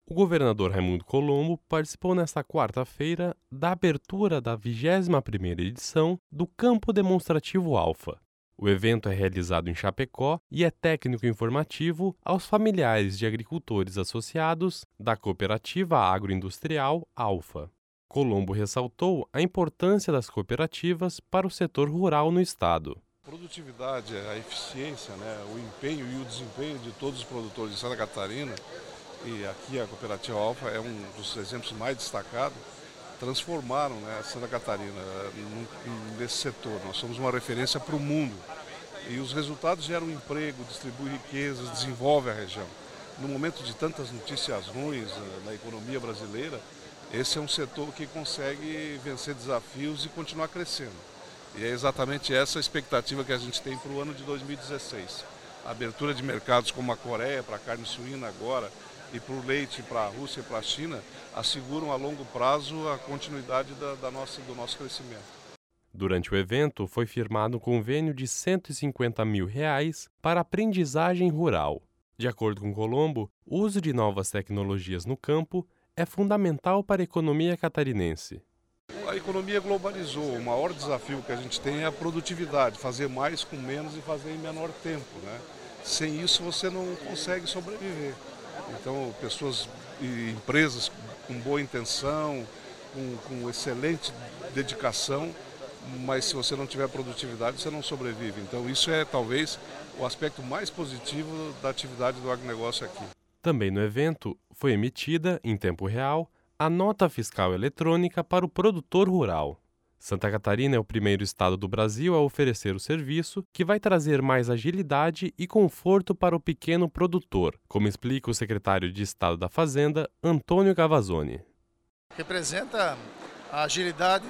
O governador Raimundo Colombo participou nesta quarta-feira da abertura da 21ª edição do Campo Demonstrativo Alfa. O evento é realizado em Chapecó e é técnico informativo aos familiares de agricultores associados da Cooperativa Agroindustrial Alfa. Colombo ressaltou a importância das cooperativas para o setor rural no estado. A produtividade, a eficiência, o empenho e o desempenho de todos os produtores de Santa Catarina, e aqui a Cooperativa Alfa é um dos exemplos mais destacados, transformaram Santa Catarina nesse setor. Nós somos uma referência para o mundo e os resultados geram emprego, distribuem riquezas, desenvolvem a região. No momento de tantas notícias ruins na economia brasileira, esse é um setor que consegue vencer desafios e continuar crescendo. E é exatamente essa a expectativa que a gente tem para o ano de 2016. A abertura de mercados como a Coreia, para a carne suína agora, e para o leite, para a Rússia e para a China, asseguram a longo prazo a continuidade do nosso crescimento. Durante o evento, foi firmado um convênio de R$ 150 mil para aprendizagem rural. De acordo com Colombo, o uso de novas tecnologias no campo é fundamental para a economia catarinense. A economia globalizou, o maior desafio que a gente tem é a produtividade, fazer mais com menos e fazer em menor tempo. Sem isso você não consegue sobreviver. Então, pessoas e empresas com boa intenção, com excelente dedicação, mas se você não tiver produtividade, você não sobrevive. Então, isso é talvez o aspecto mais positivo da atividade do agronegócio aqui. Também no evento foi emitida, em tempo real, a nota fiscal eletrônica para o produtor rural. Santa Catarina é o primeiro estado do Brasil a oferecer o serviço, que vai trazer mais agilidade e conforto para o pequeno produtor, como explica o secretário de Estado da Fazenda, Antônio Gavazzoni. Representa a agilidade,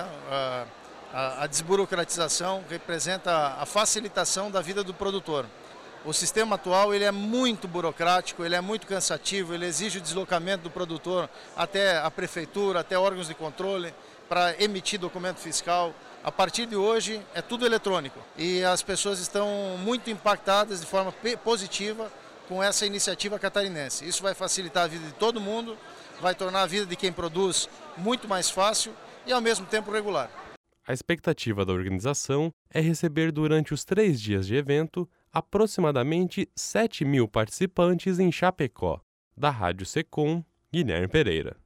a desburocratização, representa a facilitação da vida do produtor. O sistema atual ele é muito burocrático, ele é muito cansativo, ele exige o deslocamento do produtor até a prefeitura, até órgãos de controle, para emitir documento fiscal. A partir de hoje é tudo eletrônico e as pessoas estão muito impactadas de forma positiva com essa iniciativa catarinense. Isso vai facilitar a vida de todo mundo, vai tornar a vida de quem produz muito mais fácil e ao mesmo tempo regular. A expectativa da organização é receber durante os 3 dias de evento aproximadamente 7 mil participantes em Chapecó. Da Rádio Secom, Guilherme Pereira.